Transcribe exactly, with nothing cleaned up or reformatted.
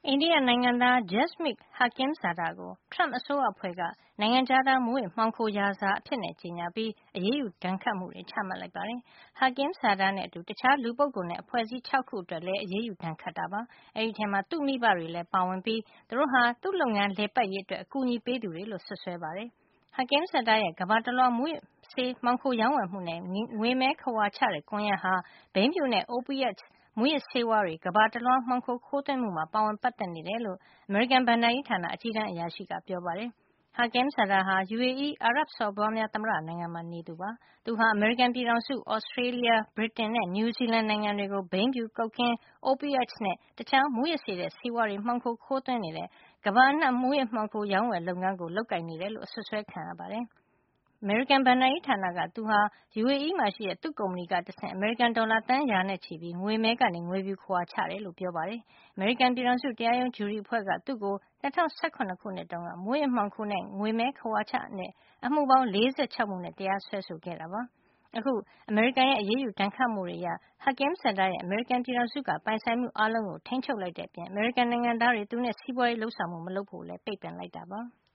အိန္ဒိယနိုင်ငံသား Jasmeet Hakimzada ကို Trump အစိုးရအဖွဲ့က နိုင်ငံခြားသား မူးယစ်မှောင်ခိုရာဇာ အဖြစ်ကြေညာပြီး အရေးယူဒဏ်ခတ်မှုတွေ ချမှတ်လိုက်ပါတယ်။ Hakimzada နဲ့အတူ တခြားလူပုဂ္ဂိုလ်နဲ့ အဖွဲ့အစည်း ၆ ခုအတွက်လည်း အရေးယူဒဏ်ခတ်တာပါ။ အဲဒီထဲမှာ သူ့မိဘတွေလည်း ပါဝင်ပြီး သူတို့ဟာ သူ့လုပ်ငန်းလည်ပတ်ရေးအတွက် အကူညီပေးသူတွေလို့ စွပ်စွဲပါတယ်။ Hakimzada ရဲ့ ကမ္ဘာတလွှား မူးယစ်ဆေးမှောင်ခိုရောင်းဝယ်မှုနဲ့ ငွေမဲခဝါချတဲ့ ကွန်ယက်ဟာ ဘိန်းဖြူနဲ့ Opiates မူးယစ်ဆေးဝါးတွေ ကမ္ဘာတလွှား မှောင်ခိုခိုးသွင်းမှုမှာ ပါဝင်ပတ်သက်နေတယ်လို့ အမေရိကန် ဘဏ္ဍာရေးဌာန အကြီးတန်းအရာရှိက ပြောပါတယ်။ Hakimzada ဟာ ယူအေအီး အာရပ်စော်ဘွားများ သမ္မတနိုင်ငံမှာ နေသူဖြစ်ပါတယ်။ သူဟာ အမေရိကန်ပြည်ထောင်စု၊ Australia ဗြိတိန်နဲ့ နယူးဇီလန် နိုင်ငံတွေကို ဘိန်းဖြူ၊ ကုတ်ခင်း၊ Opiates နဲ့ တခြားမူးယစ်စေတဲ့ ဆေးဝါးတွေ မှောင်ခိုခိုးသွင်းနေတဲ့ ကမ္ဘာအနှံ့ မူးယစ်မှောင်ခိုရောင်းဝယ်လုပ်ငန်းကို လုပ်ကိုင်နေတယ်လို့ အစွပ်စွဲခံရပါတယ်။ အမေရိကန် ဘဏ္ဍာရေးဌာနက သူဟာ ယူအေအီးမှာရှိတဲ့ သူ့ကုမ္ပဏီကတဆင့် အမေရိကန်ဒေါ်လာ သန်းရာနဲ့ချီပြီး ငွေမဲကနေ ငွေဖြူခဝါချတယ်လို့ ပြောပါတယ်။ အမေရိကန်ပြည်ထောင်စု တရားရုံး ဂျုရီအဖွဲ့က သူ့ကို ၂၀၁၇ ခုနှစ်တုန်းက မူးယစ်မှောင်ခိုနဲ့ ငွေမဲခဝါချတဲ့ အမှုပေါင်း ၄၆ မှုနဲ့ တရားစွဲဆိုခဲ့တာပါ။ အခု အမေရိကန်ရဲ့ အရေးယူဒဏ်ခတ်မှုတွေအရ Hakimzada ရဲ့ အမေရိကန်ပြည်ထောင်စုက ပိုင်ဆိုင်မှုအားလုံးကို ထိန်းချုပ်လိုက်တဲ့အပြင် အမေရိကန်နိုင်ငံသားတွေ သူနဲ့ စီးပွားရေးလုပ်ဆောင်မှု မလုပ်ဖို့လည်း ပိတ်ပင်လိုက်တာပါ။